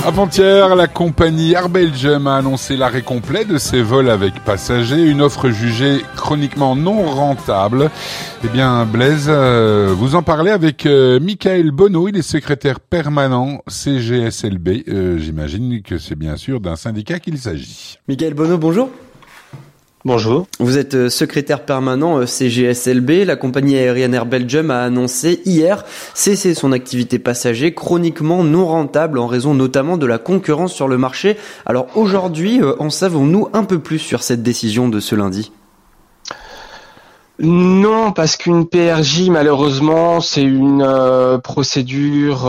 Avant-hier, la compagnie Air Belgium a annoncé l'arrêt complet de ses vols avec passagers, une offre jugée chroniquement non rentable. Eh bien, Blaise, vous en parlez avec Michael Bonneau, il est secrétaire permanent CGSLB. J'imagine que c'est bien sûr d'un syndicat qu'il s'agit. Michael Bonneau, bonjour. Bonjour. Vous êtes secrétaire permanent CGSLB. La compagnie aérienne Air Belgium a annoncé hier cesser son activité passager chroniquement non rentable en raison notamment de la concurrence sur le marché. Alors aujourd'hui, en savons-nous un peu plus sur cette décision de ce lundi ? Non, parce qu'une PRJ, malheureusement, c'est une procédure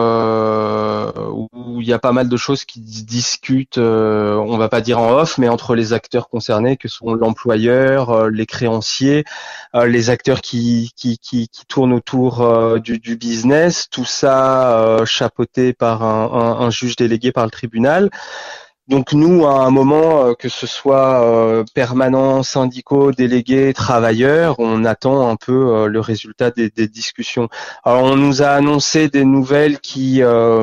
où il y a pas mal de choses qui se discutent, on va pas dire en off, mais entre les acteurs concernés, que sont l'employeur, les créanciers, les acteurs qui tournent autour du business, tout ça chapeauté par un juge délégué par le tribunal. Donc nous, à un moment, que ce soit permanent, syndicaux, délégués, travailleurs, on attend un peu le résultat des discussions. Alors on nous a annoncé des nouvelles qui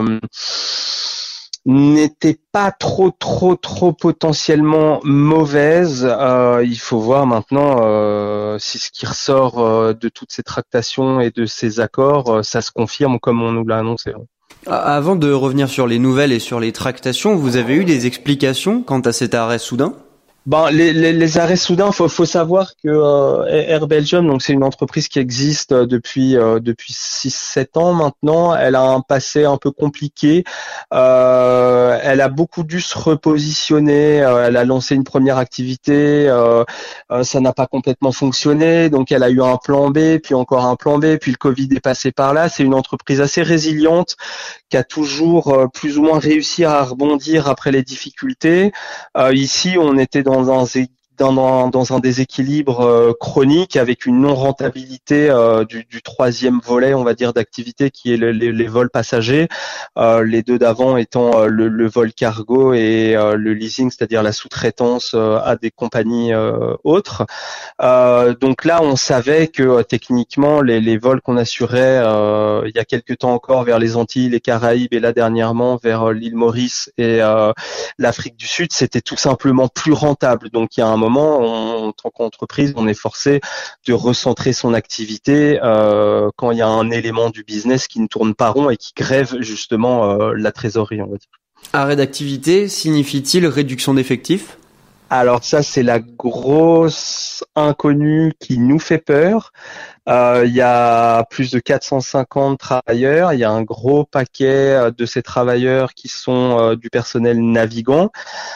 n'étaient pas trop potentiellement mauvaises. Il faut voir maintenant si ce qui ressort de toutes ces tractations et de ces accords, ça se confirme comme on nous l'a annoncé. Avant de revenir sur les nouvelles et sur les tractations, vous avez eu des explications quant à cet arrêt soudain ? Les arrêts soudains, faut savoir que Air Belgium, donc c'est une entreprise qui existe depuis 6-7 ans maintenant. Elle a un passé un peu compliqué. Elle a beaucoup dû se repositionner. Elle a lancé une première activité, ça n'a pas complètement fonctionné. Donc elle a eu un plan B, puis encore un plan B, puis le Covid est passé par là. C'est une entreprise assez résiliente qui a toujours plus ou moins réussi à rebondir après les difficultés. Ici, on était dans un déséquilibre chronique avec une non-rentabilité du troisième volet, on va dire, d'activité qui est les vols passagers, les deux d'avant étant le vol cargo et le leasing, c'est-à-dire la sous-traitance à des compagnies autres. Donc là, on savait que techniquement, les vols qu'on assurait il y a quelques temps encore vers les Antilles, les Caraïbes et là dernièrement vers l'île Maurice et l'Afrique du Sud, c'était tout simplement plus rentable. Donc il y a un moment, en tant qu'entreprise, on est forcé de recentrer son activité quand il y a un élément du business qui ne tourne pas rond et qui grève justement la trésorerie, on va dire. Arrêt d'activité signifie-t-il réduction d'effectifs ? Alors ça, c'est la grosse inconnue qui nous fait peur. Il y a plus de 450 travailleurs. Il y a un gros paquet de ces travailleurs qui sont du personnel navigant.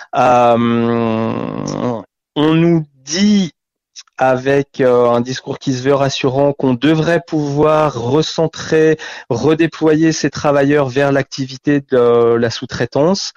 On nous dit avec un discours qui se veut rassurant qu'on devrait pouvoir recentrer, redéployer ces travailleurs vers l'activité de la sous-traitance.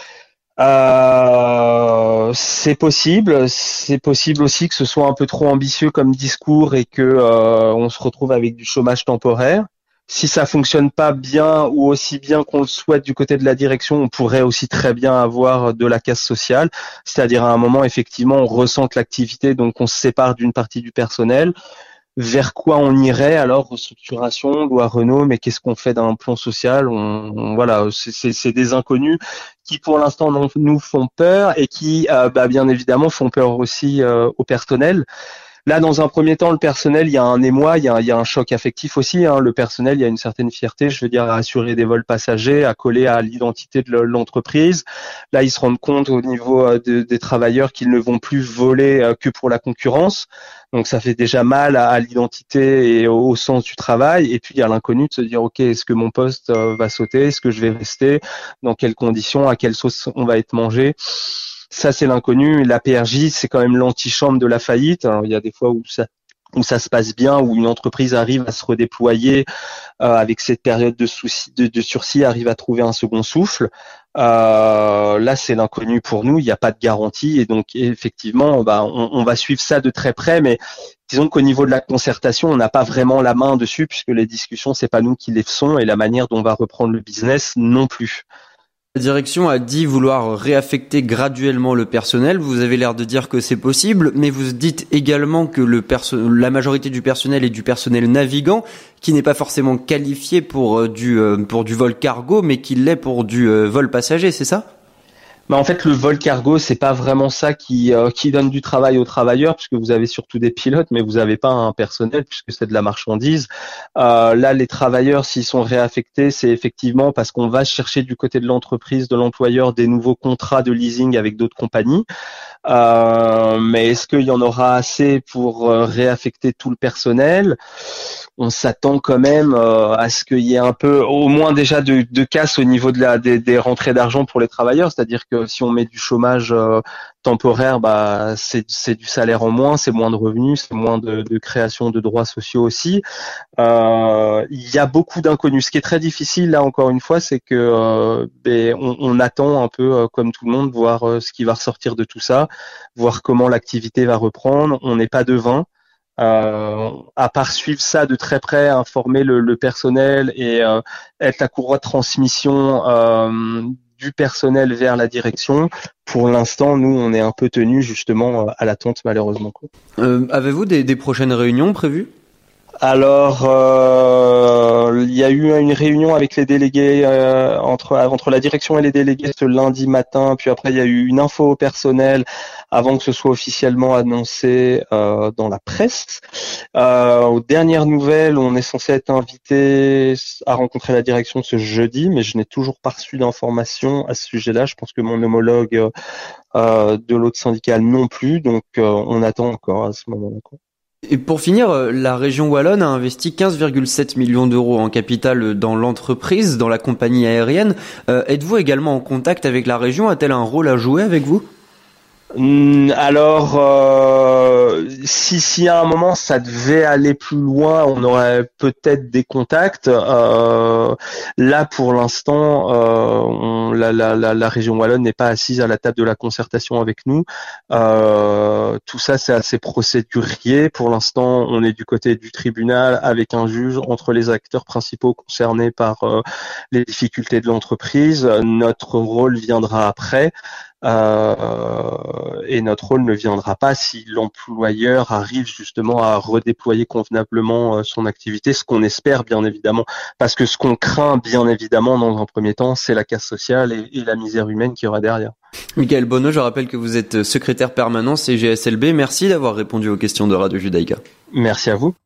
C'est possible. C'est possible aussi que ce soit un peu trop ambitieux comme discours et que on se retrouve avec du chômage temporaire. Si ça fonctionne pas bien ou aussi bien qu'on le souhaite du côté de la direction, on pourrait aussi très bien avoir de la casse sociale. C'est-à-dire à un moment, effectivement, on ressente l'activité, donc on se sépare d'une partie du personnel. Vers quoi on irait alors? Restructuration, loi Renault, mais qu'est-ce qu'on fait d'un plan social? Voilà, c'est des inconnus qui pour l'instant nous font peur et qui, bien évidemment, font peur aussi au personnel. Là, dans un premier temps, le personnel, il y a un émoi, il y a un choc affectif aussi. Le personnel, il y a une certaine fierté, je veux dire, à assurer des vols passagers, à coller à l'identité de l'entreprise. Là, ils se rendent compte au niveau des travailleurs qu'ils ne vont plus voler que pour la concurrence. Donc, ça fait déjà mal à l'identité et au sens du travail. Et puis, il y a l'inconnu de se dire, OK, est-ce que mon poste va sauter? Est-ce que je vais rester? Dans quelles conditions? À quelle sauce on va être mangé? Ça, c'est l'inconnu. La PRJ, c'est quand même l'antichambre de la faillite. Alors, il y a des fois où ça se passe bien, où une entreprise arrive à se redéployer avec cette période de sursis, arrive à trouver un second souffle. Là, c'est l'inconnu pour nous. Il n'y a pas de garantie. Et donc, effectivement, on va suivre ça de très près. Mais disons qu'au niveau de la concertation, on n'a pas vraiment la main dessus puisque les discussions, c'est pas nous qui les faisons et la manière dont on va reprendre le business non plus. La direction a dit vouloir réaffecter graduellement le personnel. Vous avez l'air de dire que c'est possible, mais vous dites également que la majorité du personnel est du personnel navigant, qui n'est pas forcément qualifié pour du vol cargo, mais qui l'est pour du vol passager, c'est ça ? En fait, le vol cargo, c'est pas vraiment ça qui donne du travail aux travailleurs, puisque vous avez surtout des pilotes, mais vous n'avez pas un personnel, puisque c'est de la marchandise. Là, les travailleurs, s'ils sont réaffectés, c'est effectivement parce qu'on va chercher du côté de l'entreprise, de l'employeur, des nouveaux contrats de leasing avec d'autres compagnies. Mais est-ce qu'il y en aura assez pour réaffecter tout le personnel ? On s'attend quand même à ce qu'il y ait un peu, au moins déjà de casse au niveau des rentrées d'argent pour les travailleurs. C'est-à-dire que si on met du chômage temporaire, c'est du salaire en moins, c'est moins de revenus, c'est moins de création de droits sociaux aussi. Il y a beaucoup d'inconnus. Ce qui est très difficile là, encore une fois, c'est que on attend un peu comme tout le monde, voir ce qui va ressortir de tout ça, voir comment l'activité va reprendre. On n'est pas devin. À part suivre ça de très près, informer le personnel et être la courroie de transmission du personnel vers la direction. Pour l'instant, nous, on est un peu tenus justement à l'attente, malheureusement. Avez-vous des prochaines réunions prévues ? Alors, il y a eu une réunion avec les délégués entre la direction et les délégués ce lundi matin, puis après il y a eu une info au personnel avant que ce soit officiellement annoncé dans la presse. Aux dernières nouvelles, on est censé être invité à rencontrer la direction ce jeudi, mais je n'ai toujours pas reçu d'informations à ce sujet-là. Je pense que mon homologue de l'autre syndicat non plus, donc on attend encore à ce moment-là. Et pour finir, la région wallonne a investi 15,7 millions d'euros en capital dans l'entreprise, dans la compagnie aérienne. Êtes-vous également en contact avec la région ? A-t-elle un rôle à jouer avec vous ? Alors, si à un moment ça devait aller plus loin, on aurait peut-être des contacts. Là, pour l'instant, la région wallonne n'est pas assise à la table de la concertation avec nous. Tout ça, c'est assez procédurier. Pour l'instant, on est du côté du tribunal avec un juge entre les acteurs principaux concernés par les difficultés de l'entreprise. Notre rôle viendra après. Et notre rôle ne viendra pas si l'employeur arrive justement à redéployer convenablement son activité, ce qu'on espère bien évidemment, parce que ce qu'on craint bien évidemment dans un premier temps, c'est la casse sociale et la misère humaine qu'il y aura derrière. Michael Bonneau, je rappelle que vous êtes secrétaire permanent CGSLB. Merci d'avoir répondu aux questions de Radio Judaïka. Merci à vous.